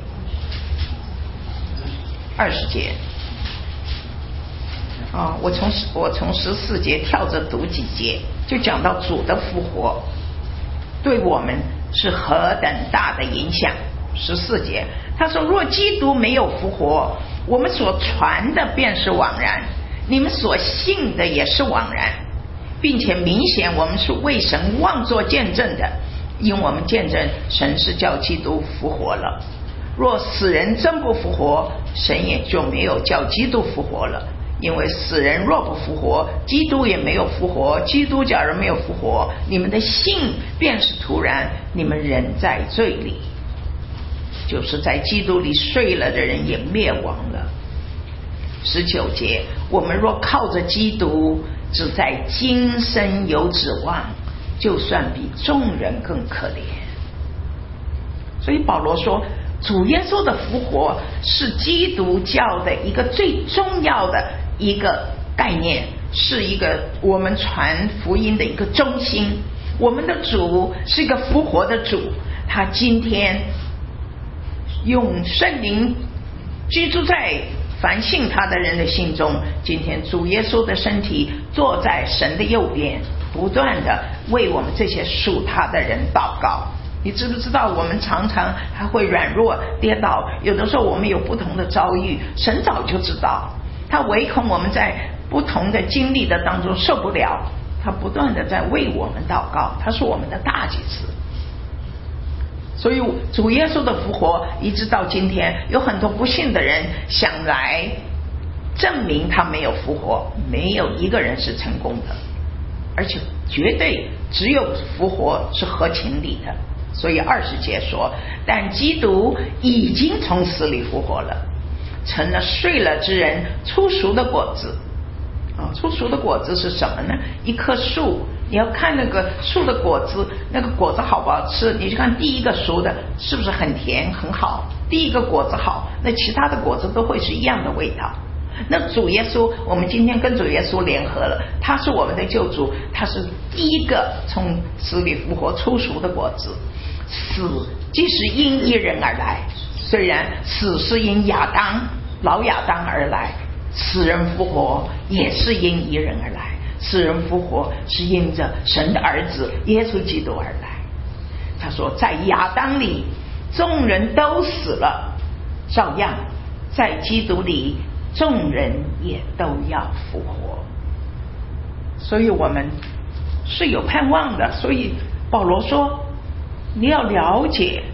我从14节跳着读几节，就讲到主的复活对我们是何等大的影响。14节他说，若基督没有复活，我们所传的便是枉然，你们所信的也是枉然，并且明显我们是为神妄作见证的，因我们见证神是叫基督复活了。若死人真不复活，神也就没有叫基督复活了，因为死人若不复活，基督也没有复活。基督假如没有复活，你们的信便是徒然，你们仍在罪里，就是在基督里睡了的人也灭亡了。19节我们若靠着基督只在今生有指望，就算比众人更可怜。所以保罗说主耶稣的复活是基督教的一个最重要的一个概念，是一个我们传福音的一个中心。我们的主是一个复活的主，他今天用圣灵居住在凡信他的人的心中。今天主耶稣的身体坐在神的右边，不断的为我们这些属他的人祷告。你知不知道我们常常还会软弱跌倒，有的时候我们有不同的遭遇，神早就知道，他唯恐我们在不同的经历的当中受不了，他不断的在为我们祷告，他是我们的大祭司。所以主耶稣的复活一直到今天，有很多不信的人想来证明他没有复活，没有一个人是成功的，而且绝对只有复活是合情理的。所以20节说，但基督已经从死里复活了，成了睡了之人出熟的果子。出熟的果子是什么呢？一棵树，你要看那个树的果子，那个果子好不好吃，你去看第一个熟的是不是很甜很好，第一个果子好，那其他的果子都会是一样的味道。那主耶稣，我们今天跟主耶稣联合了，他是我们的救主，他是第一个从死里复活出熟的果子。死既是因一人而来，虽然死是因老亚当而来，死人复活也是因一人而来，死人复活是因着神的儿子耶稣基督而来。他说在亚当里众人都死了，照样在基督里众人也都要复活。所以我们是有盼望的。所以保罗说你要了解，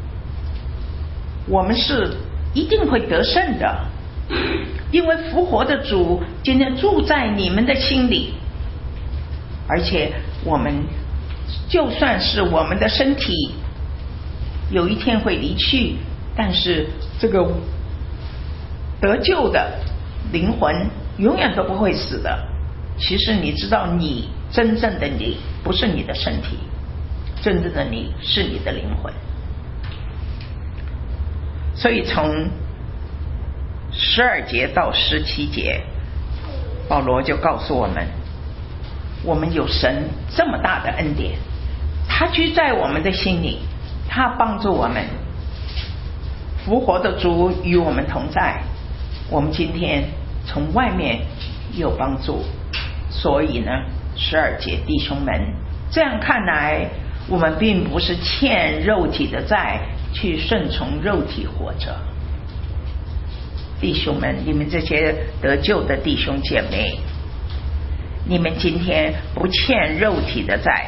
我们是一定会得胜的，因为复活的主今天住在你们的心里。而且我们就算是我们的身体有一天会离去，但是这个得救的灵魂永远都不会死的， 其实你知道，你真正的你不是你的身体，真正的你是你的灵魂。所以从12节到17节，保罗就告诉我们，我们有神这么大的恩典，他居在我们的心里，他帮助我们，复活的主与我们同在。我们今天从外面有帮助，所以呢，12节，弟兄们，这样看来，我们并不是欠肉体的债，去顺从肉体活着。弟兄们，你们这些得救的弟兄姐妹，你们今天不欠肉体的债。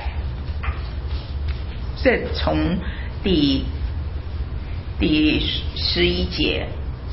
这从第11节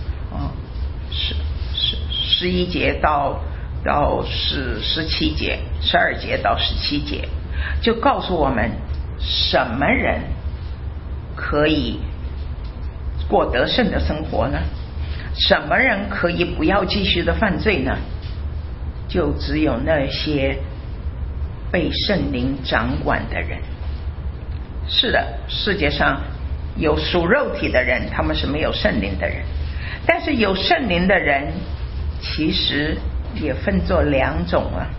11节到17节，12节到17节，就告诉我们什么人可以过得胜的生活呢？什么人可以不要继续的犯罪呢？就只有那些被圣灵掌管的人。是的，世界上有属肉体的人，他们是没有圣灵的人，但是有圣灵的人其实也分作2种啊。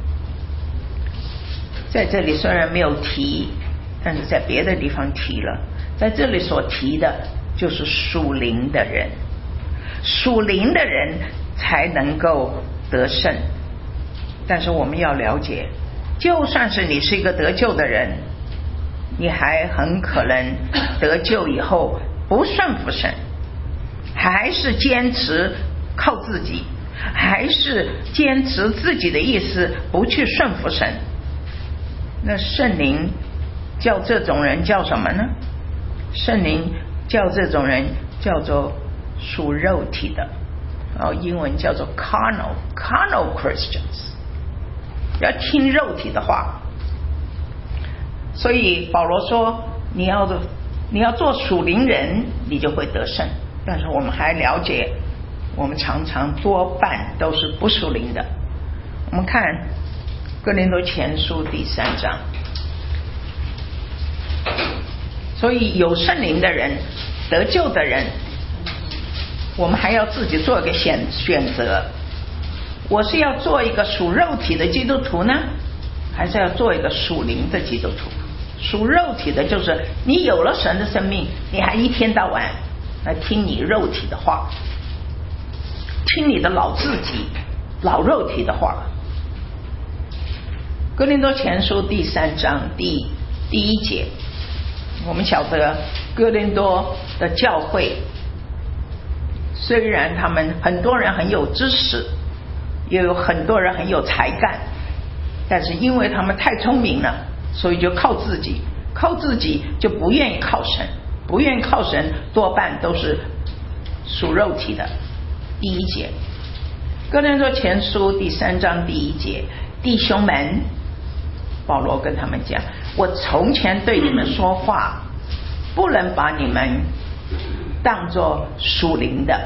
在这里虽然没有提，但是在别的地方提了。在这里所提的就是属灵的人，属灵的人才能够得胜。但是我们要了解，就算是你是一个得救的人，你还很可能得救以后不顺服神，还是坚持靠自己，还是坚持自己的意思，不去顺服神。那圣灵叫这种人叫什么呢？圣灵叫这种人叫做属肉体的，英文叫做 carnal Christians， 要听肉体的话。所以保罗说，你要做属灵人，你就会得胜。但是我们还了解，我们常常多半都是不属灵的。我们看哥林多前书第3章。所以有圣灵的人，得救的人，我们还要自己做一个选择。我是要做一个属肉体的基督徒呢，还是要做一个属灵的基督徒？属肉体的就是你有了神的生命，你还一天到晚来听你肉体的话，听你的老自己老肉体的话。哥林多前书第3章第1节，我们晓得哥林多的教会，虽然他们很多人很有知识，也有很多人很有才干，但是因为他们太聪明了，所以就靠自己就不愿意靠神，不愿意靠神，多半都是属肉体的。第1节，哥林多前书第3章第1节，弟兄们，保罗跟他们讲，我从前对你们说话，不能把你们当作属灵的，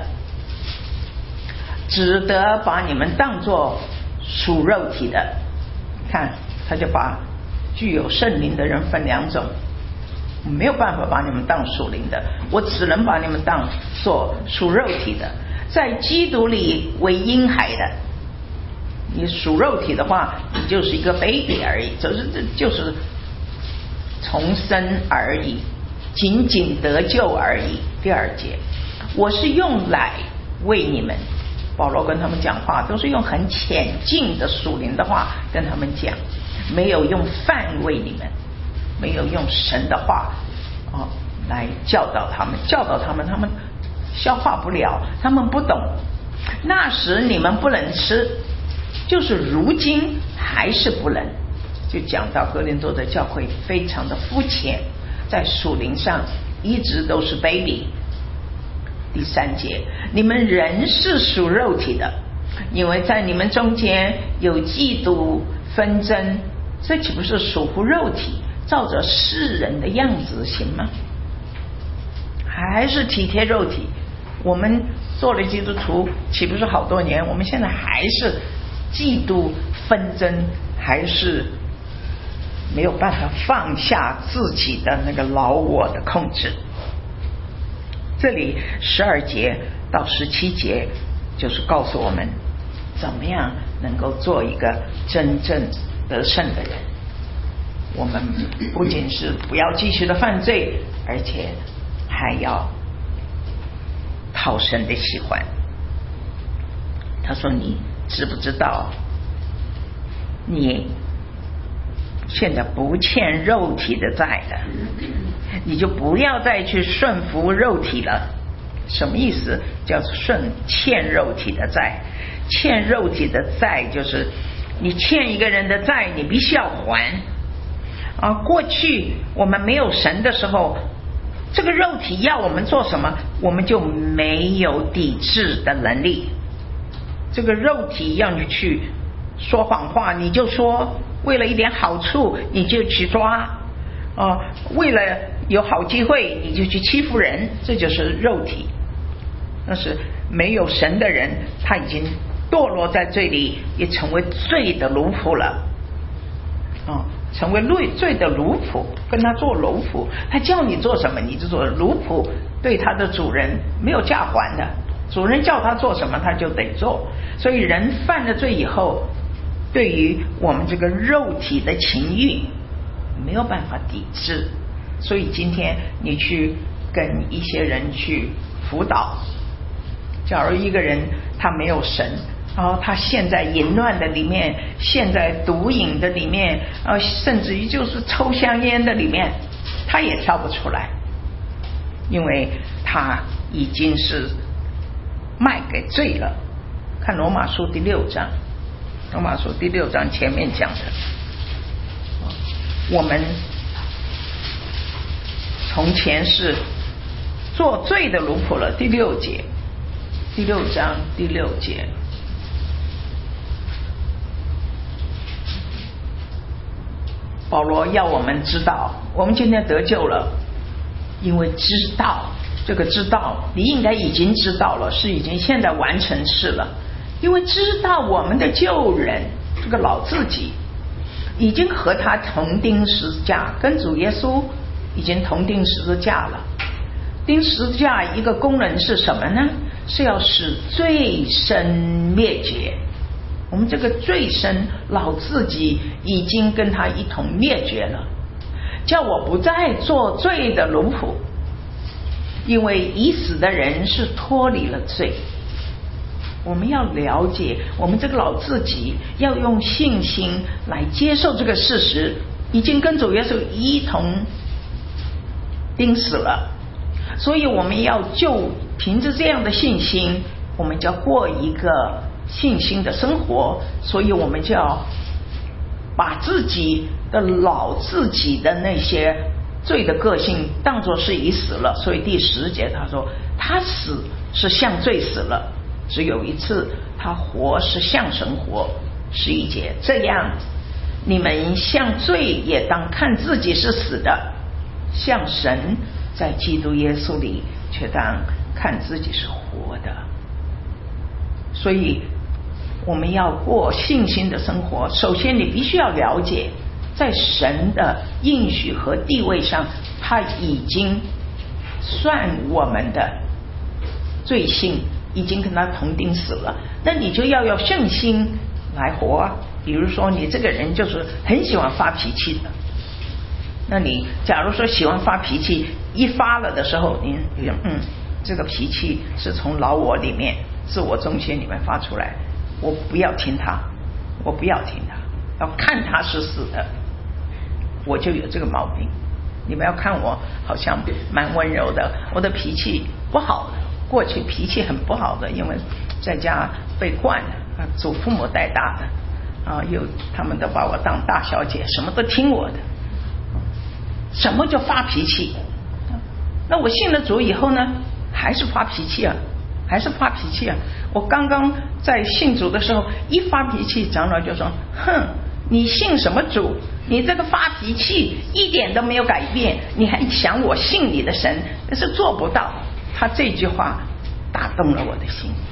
只得把你们当作属肉体的。看，他就把具有圣灵的人分2种，没有办法把你们当属灵的，我只能把你们当作属肉体的，在基督里为婴孩的。你属肉体的话，你就是一个 baby 而已，就是重生而已，仅仅得救而已。第2节，我是用来为你们，保罗跟他们讲话都是用很浅近的属灵的话跟他们讲，没有用饭喂你们，没有用神的话来教导他们，他们消化不了，他们不懂。那时你们不能吃，就是如今还是不能。就讲到哥林多的教会非常的肤浅，在属灵上一直都是 baby。第3节，你们人是属肉体的，因为在你们中间有嫉妒纷争，这岂不是属乎肉体，照着世人的样子行吗？还是体贴肉体。我们做了基督徒岂不是好多年，我们现在还是嫉妒纷争，还是没有办法放下自己的那个老我的控制。这里12节到17节就是告诉我们怎么样能够做一个真正得胜的人。我们不仅是不要继续的犯罪，而且还要讨神的喜欢。他说，你知不知道你现在不欠肉体的债了，你就不要再去顺服肉体了。什么意思？叫欠肉体的债。欠肉体的债就是你欠一个人的债，你必须要还过去我们没有神的时候，这个肉体要我们做什么，我们就没有抵制的能力。这个肉体要你去说谎话，你就说；为了一点好处你就去抓为了有好机会你就去欺负人，这就是肉体。但是没有神的人，他已经堕落在罪里，也成为罪的奴仆了成为罪的奴仆，跟他做奴仆，他叫你做什么你就做。奴仆对他的主人没有价还的，主人叫他做什么他就得做。所以人犯了罪以后，对于我们这个肉体的情欲没有办法抵制。所以今天你去跟一些人去辅导，假如一个人他没有神，然后他陷在淫乱的里面，陷在毒瘾的里面，甚至于就是抽香烟的里面，他也跳不出来，因为他已经是卖给罪了。看罗马书第6章，罗马书第6章前面讲的，我们从前是做罪的奴仆了。第6节，第6章第6节，保罗要我们知道，我们今天得救了，因为知道，这个知道你应该已经知道了，是已经现在完成式了。因为知道我们的旧人，这个老自己已经和他同钉十字架，跟主耶稣已经同钉十字架了。钉十字架一个功能是什么呢？是要使罪身灭绝。我们这个罪身老自己已经跟他一同灭绝了，叫我不再做罪的奴仆。因为已死的人是脱离了罪。我们要了解我们这个老自己，要用信心来接受这个事实，已经跟主耶稣一同钉死了。所以我们要就凭着这样的信心，我们就要过一个信心的生活。所以我们就要把自己的老自己的那些罪的个性当作是已死了。所以第10节他说，他死是向罪死了，只有一次，他活是向神活。11节，这样你们向罪也当看自己是死的，向神在基督耶稣里却当看自己是活的。所以我们要过信心的生活，首先你必须要了解，在神的应许和地位上，他已经算我们的罪性，已经跟他同钉死了。那你就要有圣心来活比如说你这个人就是很喜欢发脾气的，那你假如说喜欢发脾气，一发了的时候你这个脾气是从老我里面自我中心里面发出来，我不要听他，我不要听他，要看他是死的。我就有这个毛病，你们要看我好像蛮温柔的，我的脾气不好的，过去脾气很不好的，因为在家被惯了祖父母带大的他们都把我当大小姐，什么都听我的，什么就发脾气。那我信了主以后呢，还是发脾气啊，还是发脾气啊。我刚刚在信主的时候一发脾气，长老就说，哼，你信什么主，你这个发脾气一点都没有改变，你还想我信你的神，但是做不到。他这句话打动了我的心，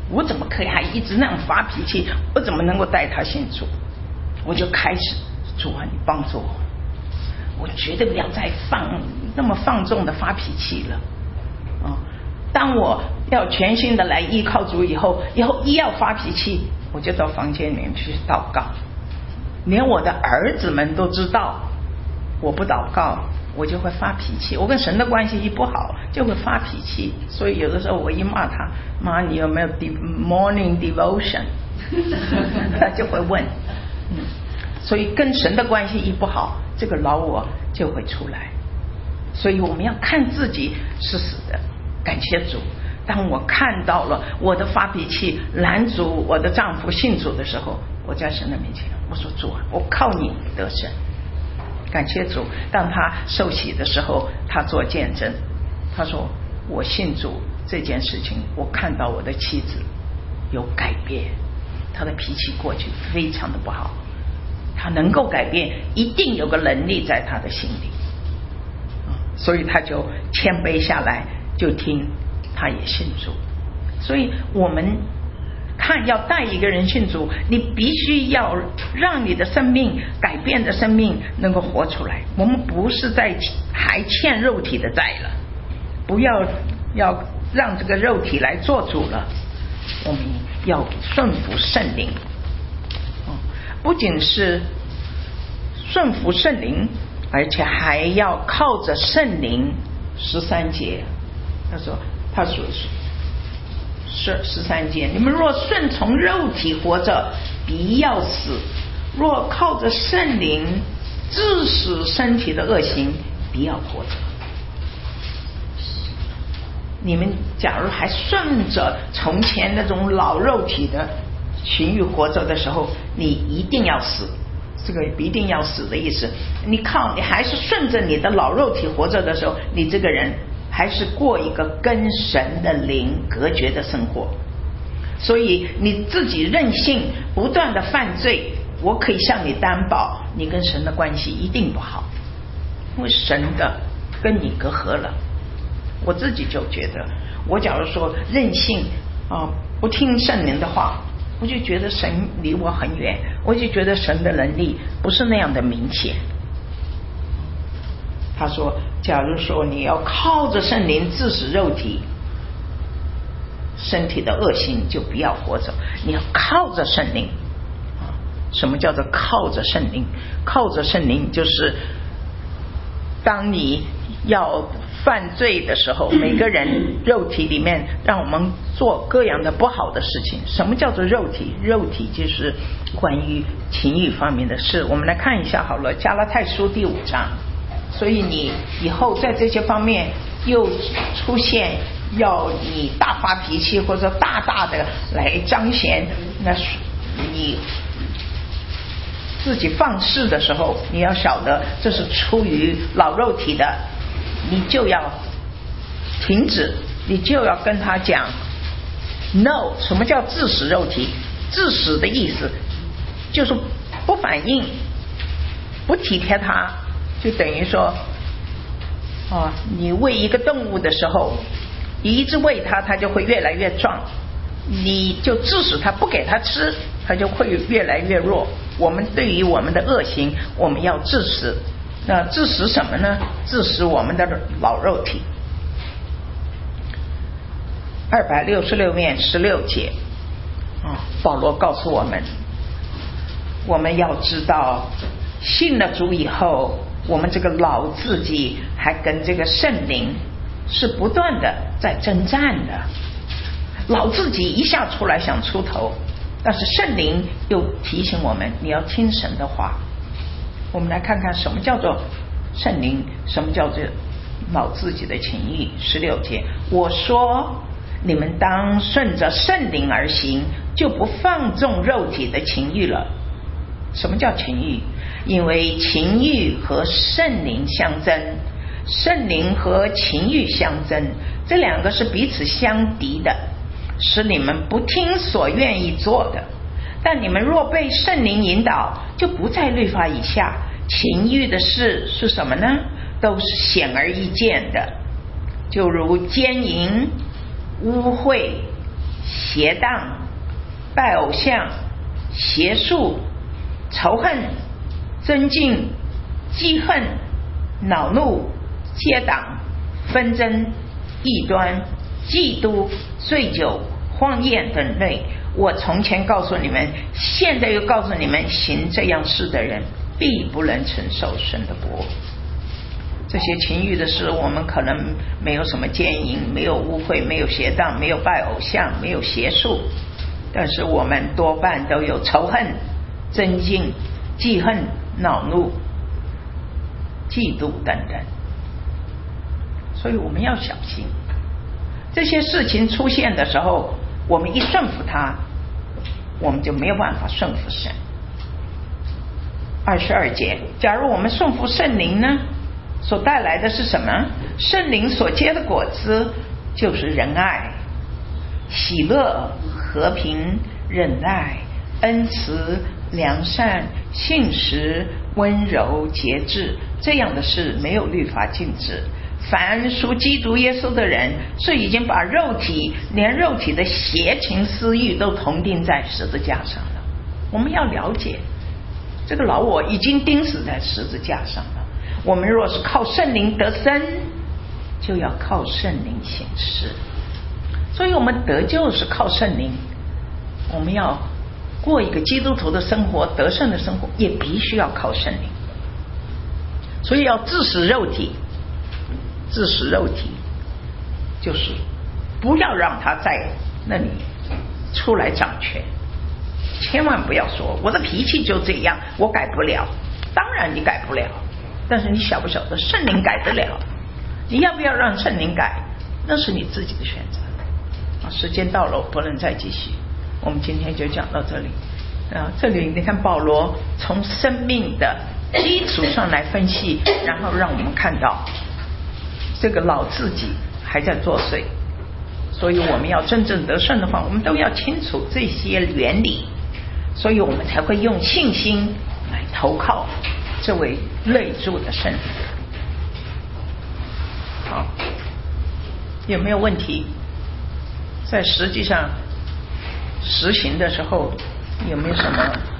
我怎么可以还一直那样发脾气？我怎么能够带他信主？我就开始，主啊，你帮助我绝对不要再那么放纵的发脾气了。当我要全心的来依靠主以后一要发脾气，我就到房间里面去祷告。连我的儿子们都知道，我不祷告我就会发脾气，我跟神的关系一不好就会发脾气。所以有的时候我一骂他，妈你有没有 morning devotion 他就会问。所以跟神的关系一不好，这个老我就会出来。所以我们要看自己是死的。感谢主，当我看到了我的发脾气拦阻我的丈夫信主的时候，我在神的面前我说，主啊，我靠你得胜。感谢主，当他受洗的时候，他做见证，他说我信主这件事情，我看到我的妻子有改变，他的脾气过去非常的不好，他能够改变，一定有个能力在他的心里。所以他就谦卑下来，就听，他也信主。所以我们看要带一个人信主，你必须要让你的生命改变的生命能够活出来。我们不是在还欠肉体的债了，不要让这个肉体来做主了，我们要顺服圣灵。不仅是顺服圣灵，而且还要靠着圣灵。13节他说13节，你们若顺从肉体活着，必要死；若靠着圣灵致死身体的恶行，必要活着。你们假如还顺着从前那种老肉体的情欲活着的时候，你一定要死。这个一定要死的意思，你还是顺着你的老肉体活着的时候，你这个人还是过一个跟神的灵隔绝的生活。所以你自己任性不断的犯罪，我可以向你担保，你跟神的关系一定不好，因为神的跟你隔阂了。我自己就觉得，我假如说任性不听圣灵的话，我就觉得神离我很远，我就觉得神的能力不是那样的明显。他说假如说你要靠着圣灵致死肉体身体的恶行，就不要活着，你要靠着圣灵。什么叫做靠着圣灵？靠着圣灵就是当你要犯罪的时候，每个人肉体里面让我们做各样的不好的事情。什么叫做肉体？肉体就是关于情欲方面的事。我们来看一下好了，加拉太书第5章。所以你以后在这些方面又出现要你大发脾气或者大大的来彰显，那你自己放肆的时候，你要晓得这是出于老肉体的，你就要停止，你就要跟他讲 no。 什么叫致死肉体？致死的意思就是不反应，不体贴他，就等于说你喂一个动物的时候，你一直喂它，它就会越来越壮，你就致死它，不给它吃，它就会越来越弱。我们对于我们的恶行，我们要致死。那致死什么呢？致死我们的老肉体。266面16节保罗告诉我们，我们要知道信了主以后，我们这个老自己还跟这个圣灵是不断的在征战的。老自己一下出来想出头，但是圣灵又提醒我们，你要听神的话。我们来看看什么叫做圣灵，什么叫做老自己的情欲。16节，我说你们当顺着圣灵而行，就不放纵肉体的情欲了。什么叫情欲？因为情欲和圣灵相争，圣灵和情欲相争，这两个是彼此相敌的，使你们不听所愿意做的。但你们若被圣灵引导，就不在律法以下。情欲的事是什么呢？都是显而易见的，就如奸淫、污秽、 邪荡、拜偶像、邪术、仇恨、争竞、记恨、恼怒、结党、纷争、异端、嫉妒、醉酒、荒宴等类。我从前告诉你们，现在又告诉你们，行这样事的人必不能承受神的国。这些情欲的事，我们可能没有什么奸淫，没有污秽，没有邪荡，没有拜偶像，没有邪术，但是我们多半都有仇恨、争竞、记恨、恼怒、嫉妒等等。所以我们要小心，这些事情出现的时候，我们一顺服它，我们就没有办法顺服神。22节，假如我们顺服圣灵呢，所带来的是什么？圣灵所结的果子就是仁爱、喜乐、和平、忍耐、恩慈、良善、信实、温柔、节制，这样的事没有律法禁止。凡属基督耶稣的人，是已经把肉体连肉体的邪情私欲都同钉在十字架上了。我们要了解，这个老我已经钉死在十字架上了。我们若是靠圣灵得生，就要靠圣灵行事。所以我们得救是靠圣灵，我们要过一个基督徒的生活，得胜的生活，也必须要靠圣灵。所以要治死肉体，治死肉体就是不要让他在那里出来掌权。千万不要说我的脾气就这样，我改不了。当然你改不了，但是你晓不晓得圣灵改得了？你要不要让圣灵改，那是你自己的选择。时间到了，我不能再继续，我们今天就讲到这里。这里你看保罗从生命的基础上来分析，然后让我们看到这个老自己还在作祟，所以我们要真正得胜的话，我们都要清楚这些原理，所以我们才会用信心来投靠这位内住的圣灵。好，有没有问题？在实际上实行的时候有没有什么